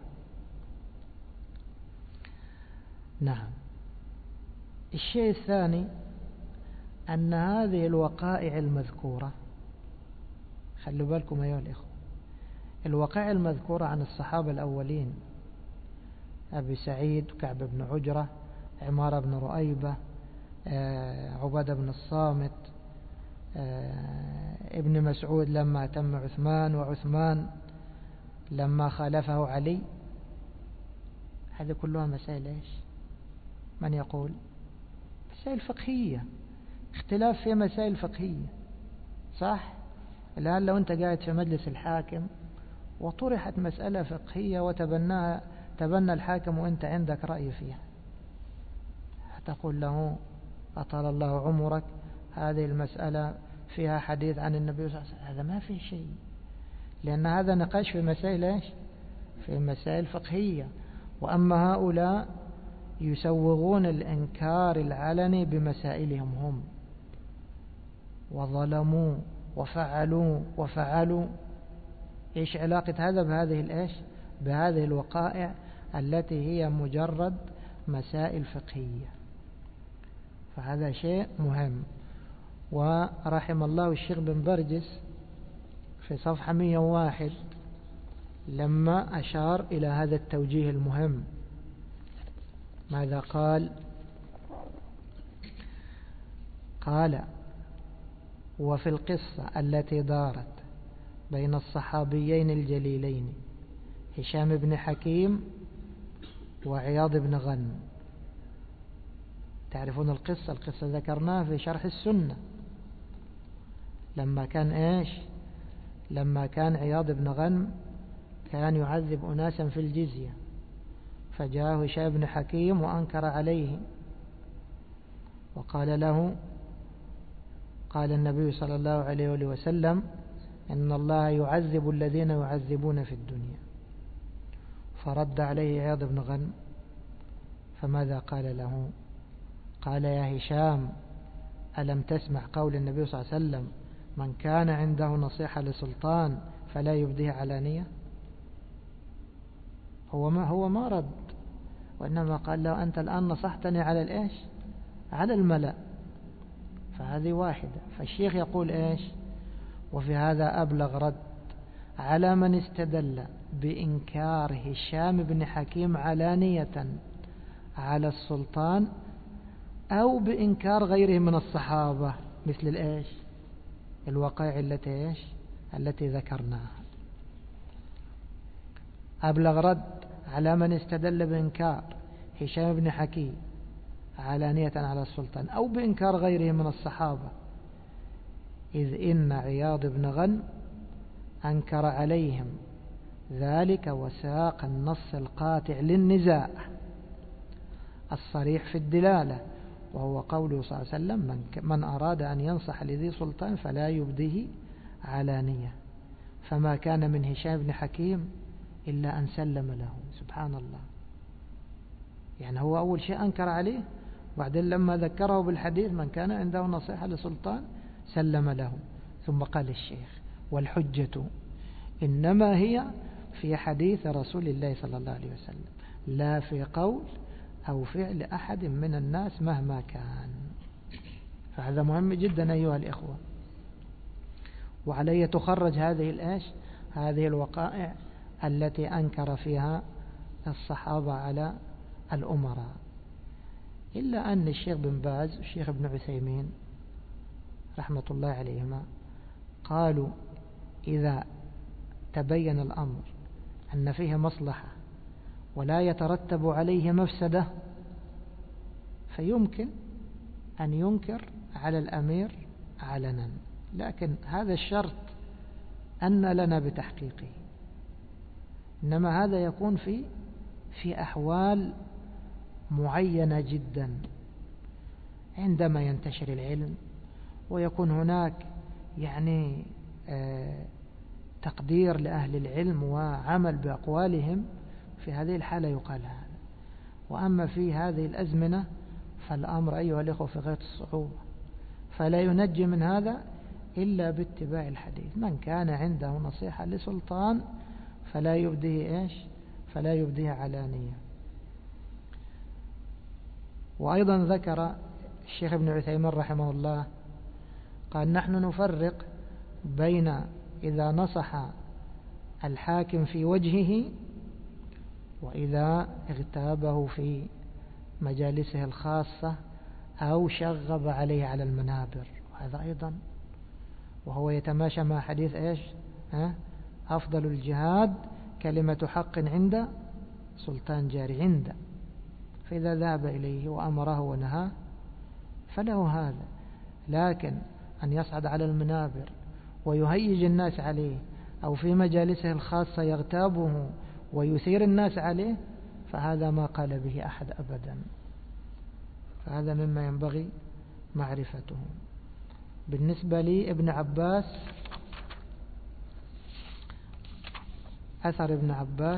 نعم. الشيء الثاني أن هذه الوقائع المذكورة، خلوا بالكم أيها الإخوة، الوقائع المذكورة عن الصحابة الأولين أبي سعيد وكعب بن عجرة، عمار بن رؤيبة، عبادة بن الصامت، ابن مسعود لما تم عثمان، وعثمان لما خالفه علي، هذه كلها مسائل إيش؟ من يقول؟ مسائل فقهية، اختلاف في مسائل فقهية، صح؟ الآن لو أنت قاعد في مجلس الحاكم وطرحت مسألة فقهية تبنى الحاكم وأنت عندك رأي فيها، تقول له أطال الله عمرك هذه المسألة فيها حديث عن النبي صلى الله عليه وسلم، هذا ما فيه شيء، لأن هذا نقاش في مسائل إيش؟ في مسائل فقهية. وأما هؤلاء يسوغون الإنكار العلني بمسائلهم هم، وظلموا وفعلوا. إيش علاقة هذا بهذه الإيش؟ بهذه الوقائع التي هي مجرد مسائل فقهية. فهذا شيء مهم. ورحم الله الشيخ بن برجس في صفحة 101 لما أشار إلى هذا التوجيه المهم، ماذا قال؟ قال: وفي القصة التي دارت بين الصحابيين الجليلين هشام بن حكيم وعياض بن غنم، تعرفون القصة ذكرناها في شرح السنة، لما كان إيش؟ لما كان عياض بن غنم كان يعذب أناسا في الجزية، فجاء هشام بن حكيم وأنكر عليه وقال له، قال النبي صلى الله عليه وسلم: إن الله يعذب الذين يعذبون في الدنيا. فرد عليه عياض بن غنم، فماذا قال له؟ قال: يا هشام، ألم تسمع قول النبي صلى الله عليه وسلم: من كان عنده نصيحة لسلطان فلا يبديها علانية؟ هو ما رد، وإنما قال له: أنت الآن نصحتني على الإيش؟ على الملأ. فهذه واحدة. فالشيخ يقول إيش؟ وفي هذا أبلغ رد على من استدل بإنكار هشام بن حكيم علانية على السلطان أو بإنكار غيره من الصحابة، مثل الإيش؟ الوقائع التي ذكرناها. أبلغ رد على من استدل بإنكار هشام بن حكيم علانية على السلطان أو بإنكار غيره من الصحابة، إذ إن عياض بن غنم أنكر عليهم ذلك وساق النص القاطع للنزاع الصريح في الدلالة، وهو قوله صلى الله عليه وسلم: من أراد أن ينصح لذي سلطان فلا يبديه علانية. فما كان من هشام بن حكيم إلا أن سلم له. سبحان الله، يعني هو أول شيء أنكر عليه، وبعدين لما ذكره بالحديث من كان عنده نصيحة لسلطان سلم له. ثم قال الشيخ: والحجة إنما هي في حديث رسول الله صلى الله عليه وسلم، لا في قول أو فعل أحد من الناس مهما كان. فهذا مهم جدا أيها الإخوة. وعليه تخرج هذه الوقائع التي أنكر فيها الصحابة على الأمراء. إلا أن الشيخ بن باز والشيخ ابن عثيمين رحمة الله عليهما قالوا: إذا تبين الأمر أن فيه مصلحة ولا يترتب عليه مفسدة فيمكن أن ينكر على الأمير علنا، لكن هذا الشرط أن لنا بتحقيقه. إنما هذا يكون في أحوال معينة جدا، عندما ينتشر العلم ويكون هناك تقدير لأهل العلم وعمل بأقوالهم، في هذه الحالة يقال هذا. وأما في هذه الأزمنة فالأمر أيها الأخوة في غاية الصعوبة، فلا ينجي من هذا إلا باتباع الحديث. من كان عنده نصيحة لسلطان فلا يبديه علانية. وأيضا ذكر الشيخ ابن عثيمين رحمه الله قال: نحن نفرق بين إذا نصح الحاكم في وجهه وإذا اغتابه في مجالسه الخاصة أو شغب عليه على المنابر. وهذا أيضا وهو يتماشى مع حديث أفضل الجهاد كلمة حق عند سلطان جاري عنده. فإذا ذهب إليه وأمره ونهاه فله هذا. لكن أن يصعد على المنابر ويهيج الناس عليه أو في مجالسه الخاصة يغتابه ويثير الناس عليه فهذا ما قال به أحد أبدا. فهذا مما ينبغي معرفته. بالنسبة لي ابن عباس، أثر ابن عباس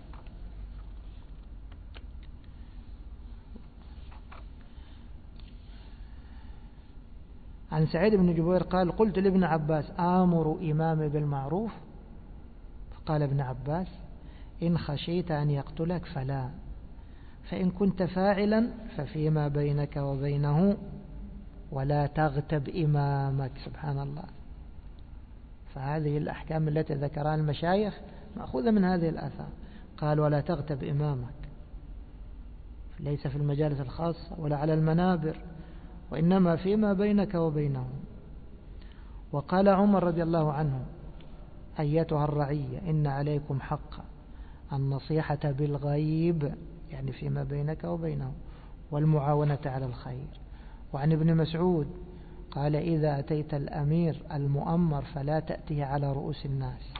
عن سعيد بن جبير قال: قلت لابن عباس: آمر إمامي بالمعروف؟ فقال ابن عباس: إن خشيت أن يقتلك فلا، فإن كنت فاعلا ففيما بينك وبينه ولا تغتب إمامك. سبحان الله. فهذه الأحكام التي ذكرها المشايخ مأخوذة من هذه الآثار. قال: ولا تغتب إمامك، ليس في المجالس الخاصة ولا على المنابر، وإنما فيما بينك وبينه. وقال عمر رضي الله عنه: أيتها الرعية إن عليكم حقا النصيحة بالغيب، يعني فيما بينك وبينه، والمعاونة على الخير. وعن ابن مسعود قال: إذا أتيت الأمير المؤمر فلا تأتيه على رؤوس الناس.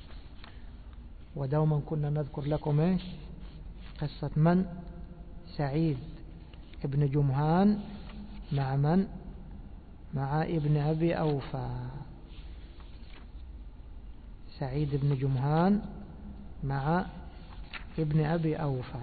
ودوما كنا نذكر لكم قصة من؟ سعيد ابن جمهان مع من؟ مع ابن أبي أوفى. سعيد بن جمهان مع ابن أبي أوفى.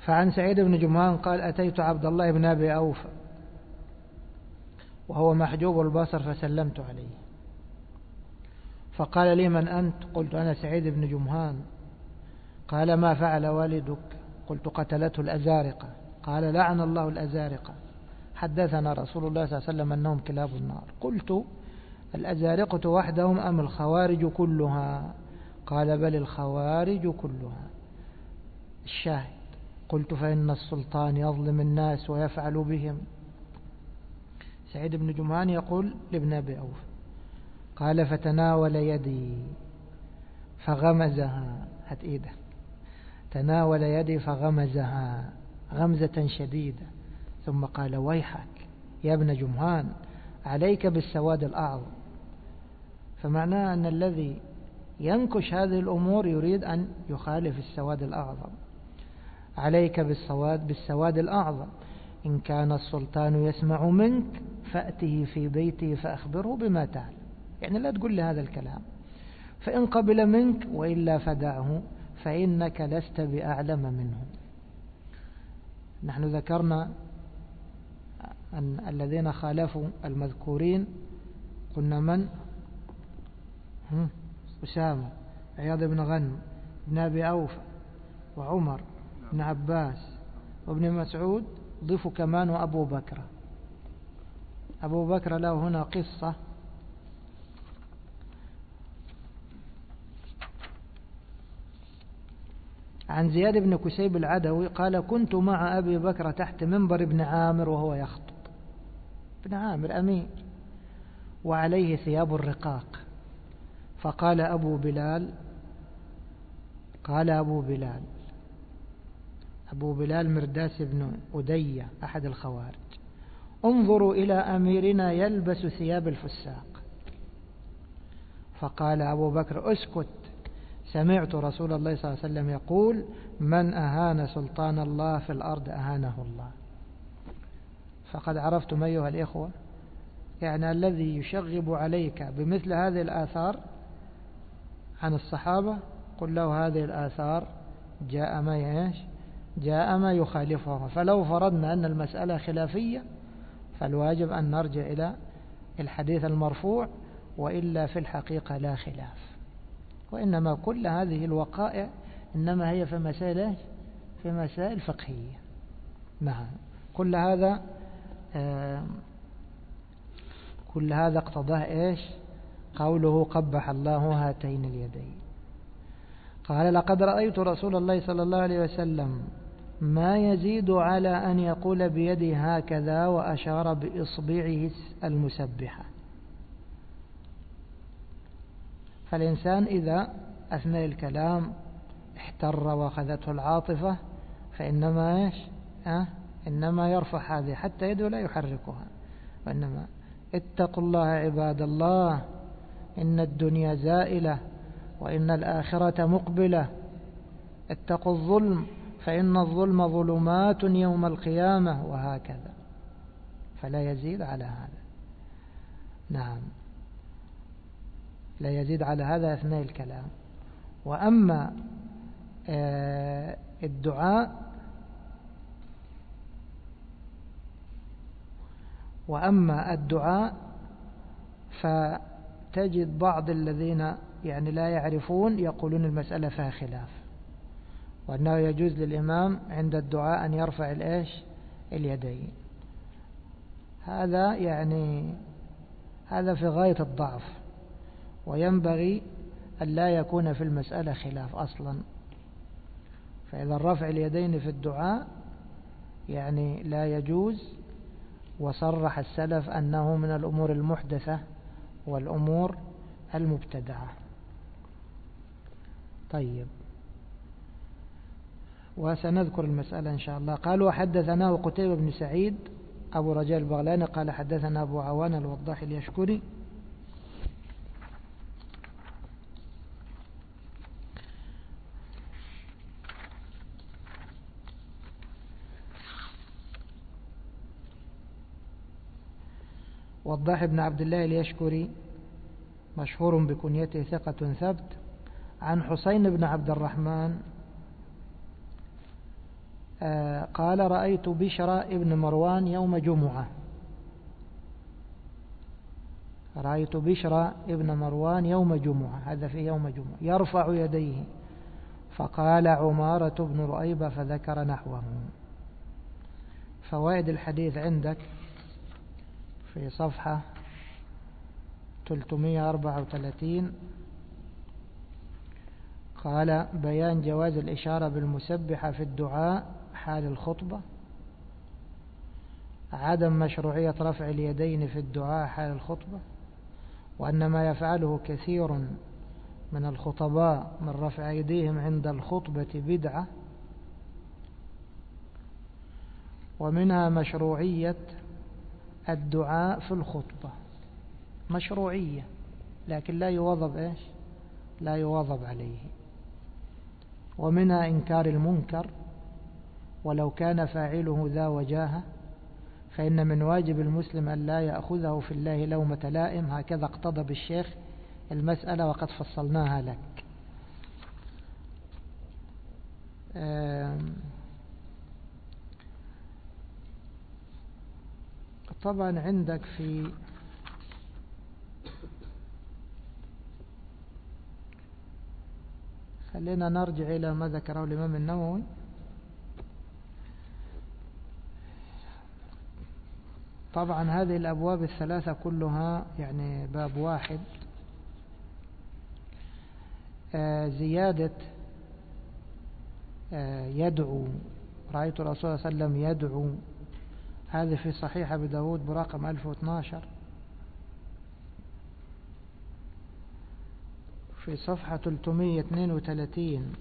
فعن سعيد بن جمهان قال أتيت عبد الله بن أبي أوفى وهو محجوب البصر فسلمت عليه فقال لي من أنت؟ قلت أنا سعيد بن جمهان. قال ما فعل والدك؟ قلت قتلته الأزارقة. قال لعن الله الأزارقة، حدثنا رسول الله صلى الله عليه وسلم أنهم كلاب النار. قلت الأزارقة وحدهم أم الخوارج كلها؟ قال بل الخوارج كلها. الشاهد قلت فإن السلطان يظلم الناس ويفعل بهم. سعيد بن جمهان يقول لابن أبي أوفى قال فتناول يدي فغمزها، هات إيده، تناول يدي فغمزها غمزة شديدة ثم قال ويحك يا ابن جمهان عليك بالسواد الأعظم. فمعناه أن الذي ينكش هذه الأمور يريد أن يخالف السواد الأعظم. عليك بالسواد الأعظم، إن كان السلطان يسمع منك فأته في بيته فأخبره بما تعلم، يعني لا تقول لي هذا الكلام، فإن قبل منك وإلا فدعه فإنك لست بأعلم منه. نحن ذكرنا أن الذين خالفوا المذكورين قلنا من؟ أسامة، عياض بن غنم، ابن أبي أوفى، وعمر بن عباس، وابن مسعود، ضيفوا كمان وأبو بكر. أبو بكر له هنا قصة عن زياد بن كسيب العدوي قال كنت مع أبي بكر تحت منبر ابن عامر وهو يخطب، ابن عامر أمير وعليه ثياب الرقاق، فقال أبو بلال مرداس بن أدية أحد الخوارج انظروا إلى أميرنا يلبس ثياب الفساق. فقال أبو بكر اسكت، سمعت رسول الله صلى الله عليه وسلم يقول من أهان سلطان الله في الأرض أهانه الله. فقد عرفتم أيها الإخوة، يعني الذي يشغب عليك بمثل هذه الآثار عن الصحابة قل له هذه الآثار جاء ما يخالفها. فلو فرضنا أن المسألة خلافية فالواجب أن نرجع إلى الحديث المرفوع، وإلا في الحقيقة لا خلاف. وإنما كل هذه الوقائع إنما هي في مسائل فقهية. نعم، كل هذا اقتضاه إيش؟ قوله قبح الله هاتين اليدين. قال لقد رأيت رسول الله صلى الله عليه وسلم ما يزيد على أن يقول بيده هكذا وأشار بإصبعه المسبحة. فالإنسان إذا أثناء الكلام احتر وأخذته العاطفة فإنما إنما يرفع هذه حتى يده لا يحركها، وإنما اتقوا الله عباد الله إن الدنيا زائلة وإن الآخرة مقبلة، اتقوا الظلم فإن الظلم ظلمات يوم القيامة، وهكذا. فلا يزيد على هذا. نعم، لا يزيد على هذا أثناء الكلام. وأما الدعاء فتجد بعض الذين يعني لا يعرفون يقولون المسألة فيها خلاف، وأنه يجوز للإمام عند الدعاء أن يرفع اليدين. هذا في غاية الضعف، وينبغي أن لا يكون في المسألة خلاف أصلا. فإذا رفع اليدين في الدعاء يعني لا يجوز، وصرح السلف أنه من الأمور المحدثة والأمور المبتدعة. طيب، وسنذكر المسألة إن شاء الله. قال وحدثناه قتيبة بن سعيد أبو رجاء البغلاني قال حدثنا أبو عوان الوضاح اليشكري وضاح بن عبد الله اليشكري مشهور بكنيته ثقة ثبت، عن حسين بن عبد الرحمن قال رأيت بشر ابن مروان يوم جمعة. رأيت بشر ابن مروان يوم جمعة، هذا في يوم جمعة، يرفع يديه، فقال عمارة بن رؤيبة فذكر نحوه. فوائد الحديث عندك في صفحة 334. قال بيان جواز الإشارة بالمسبحة في الدعاء حال الخطبة، عدم مشروعية رفع اليدين في الدعاء حال الخطبة، وأن ما يفعله كثير من الخطباء من رفع أيديهم عند الخطبة بدعة، ومنها مشروعية الدعاء في الخطبة، مشروعية لكن لا يواظب إيش؟ لا يواظب عليه. ومنها إنكار المنكر ولو كان فاعله ذا وجاهة، فإن من واجب المسلم أن لا يأخذه في الله لومة لائم. هكذا اقتضى بالشيخ المسألة وقد فصلناها لك. طبعا عندك في خلينا نرجع إلى ما ذكره الإمام النووي. طبعا هذه الأبواب الثلاثة كلها يعني باب واحد. زيادة يدعو، رأيت الرسول صلى الله عليه وسلم يدعو، هذه في صحيح أبي داود برقم 1012 في صفحة 332.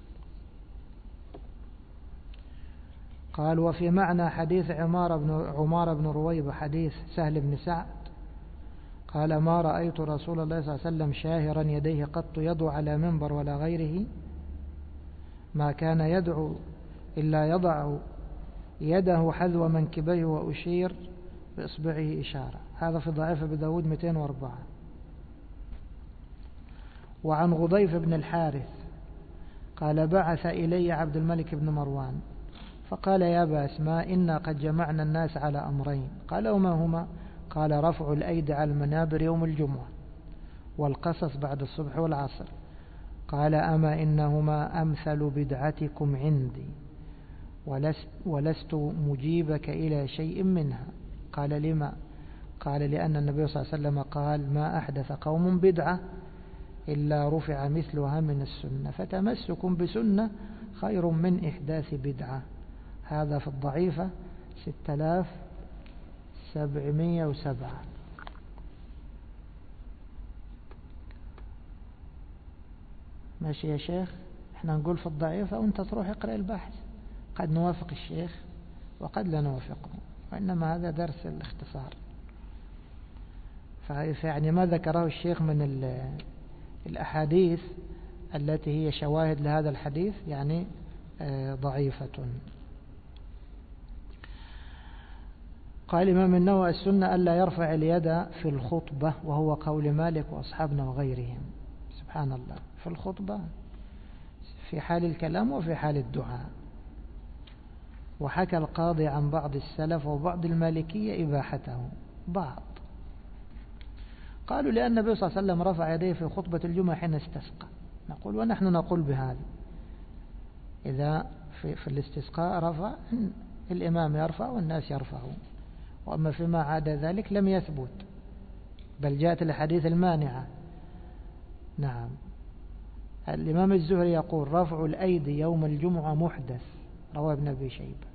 قال وفي معنى حديث عمار بن رويبة حديث سهل بن سعد قال ما رأيت رسول الله صلى الله عليه وسلم شاهرا يديه قط يدعو على منبر ولا غيره، ما كان يدعو إلا يضع يده حذو منكبيه وأشير بإصبعه إشارة. هذا في ضعيف أبي داود 204. وعن غضيف بن الحارث قال بعث إلي عبد الملك بن مروان فقال يا أبا أسماء إنا قد جمعنا الناس على أمرين. قال وما هما؟ قال رفع الأيدي على المنابر يوم الجمعة والقصص بعد الصبح والعصر. قال أما إنهما أمثل بدعتكم عندي ولست مجيبك إلى شيء منها. قال لما؟ قال لأن النبي صلى الله عليه وسلم قال ما أحدث قوم بدعة إلا رفع مثلها من السنة، فتمسكم بسنة خير من إحداث بدعة. هذا في الضعيفة 6707. ماشي يا شيخ، احنا نقول في الضعيفة وانت تروح اقرأ البحث، قد نوافق الشيخ وقد لا نوافقه، وإنما هذا درس الاختصار. فيعني ما ذكره الشيخ من الأحاديث التي هي شواهد لهذا الحديث يعني ضعيفة. قال الإمام النووي السنة ألا يرفع اليد في الخطبة، وهو قول مالك وأصحابنا وغيرهم. سبحان الله، في الخطبة في حال الكلام وفي حال الدعاء. وحكى القاضي عن بعض السلف وبعض المالكية إباحته بعض. قالوا لأن النبي صلى الله عليه وسلم رفع يديه في خطبة الجمعة حين استسقى. نقول ونحن نقول بهذا، إذا في الاستسقاء رفع الإمام يرفع والناس يرفعون، وأما فيما عدا ذلك لم يثبت، بل جاءت الحديث المانعة. نعم. الإمام الزهري يقول رفع الأيدي يوم الجمعة محدث، رواه ابن أبي شيبة.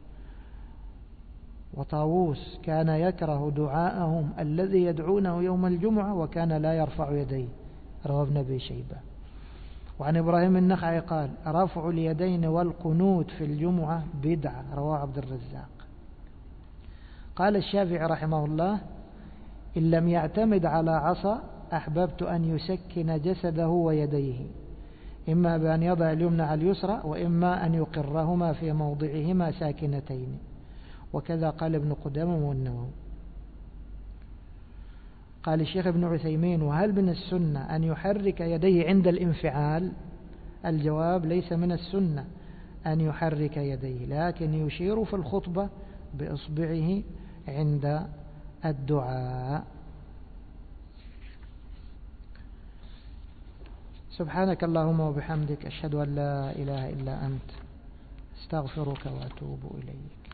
وطاووس كان يكره دعاءهم الذي يدعونه يوم الجمعة وكان لا يرفع يديه، رواه ابن أبي شيبة. وعن إبراهيم النخعي قال رفع اليدين والقنوت في الجمعة بدعة، رواه عبد الرزاق. قال الشافعي رحمه الله إن لم يعتمد على عصا أحببت أن يسكن جسده ويديه، إما بأن يضع اليمنى على اليسرى وإما أن يقرهما في موضعهما ساكنتين. وكذا قال ابن قدامة والنووي. قال الشيخ ابن عثيمين وهل من السنة أن يحرك يديه عند الانفعال؟ الجواب ليس من السنة أن يحرك يديه، لكن يشير في الخطبة بإصبعه عند الدعاء. سبحانك اللهم وبحمدك، أشهد أن لا إله إلا أنت، استغفرك وأتوب إليك.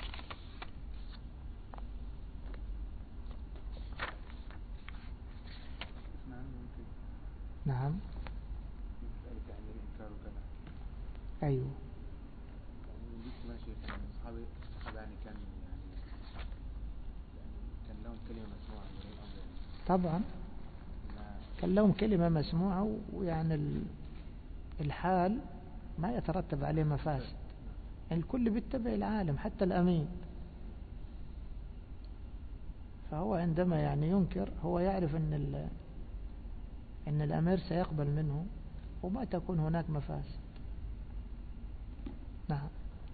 نعم. أيوه. طبعا كان لهم كلمة مسموعة، ويعني الحال ما يترتب عليه مفاسد. الكل بيتبع العالم حتى الأمين، فهو عندما يعني ينكر هو يعرف أن الأمير سيقبل منه وما تكون هناك مفاسد. نعم.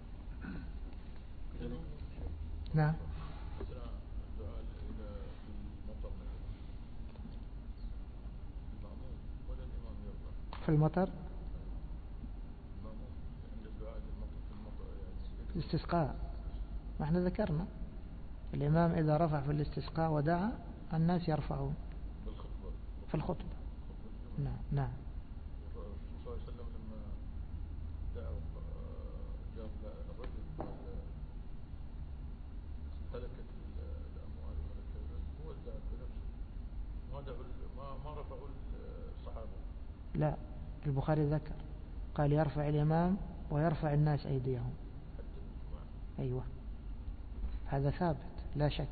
نعم. في المطر الاستسقاء، ما احنا ذكرنا الإمام إذا رفع في الاستسقاء ودعا الناس يرفعون في الخطبة. نعم. نعم. الرسول صلى الله عليه وسلم لما دعا جاب الرجل هلكت الأموال ولا كذا، هو دعا بنفسه، ما رفعوا الصحابة. لا، البخاري ذكر قال يرفع الإمام ويرفع الناس أيديهم. أيوة، هذا ثابت لا شك،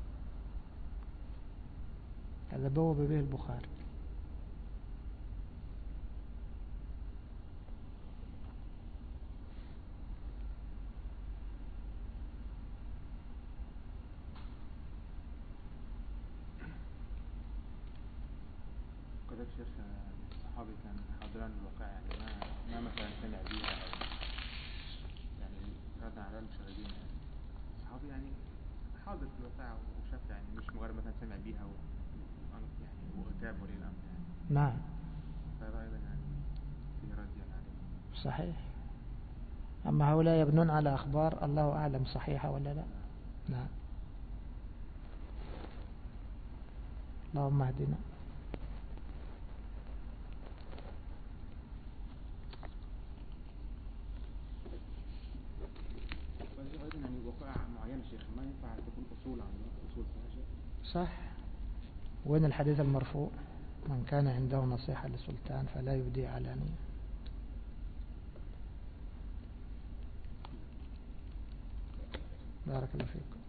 هذا بوب به البخاري. قدر شيخ الصحابي كان حاضران الواقع، يعني ما مثلا سمع بيها أو يعني ردا على المشاهدين، يعني الصحابي يعني حاضر في الواقع وشاف، يعني مش مجرد مثلا سمع بيها يعني وأجاب ولي الأمر يعني. نعم. فهذا أيضا يعني في رد يعني عليه. صحيح. أما هؤلاء يبنون على أخبار الله أعلم صحيحة ولا لا. نعم. اللهم اهدنا. يعني وقائع معينة شيخ ما ينفع تكون أصول عن أصول فيها. صح. وين الحديث المرفوع؟ من كان عنده نصيحة للسلطان فلا يبدي علانية. بارك الله فيكم.